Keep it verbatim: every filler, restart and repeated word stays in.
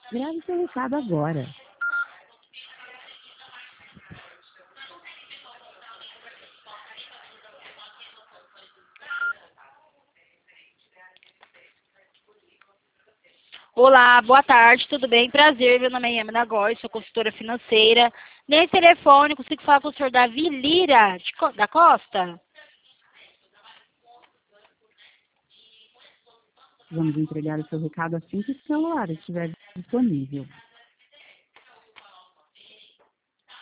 Grave seu recado agora. Olá, boa tarde, tudo bem? Prazer, meu nome é Yamina Góes, sou consultora financeira. Nesse telefone, consigo falar com o senhor Davi Lira de Co- da Costa? Vamos entregar o seu recado assim que o celular estiver disponível.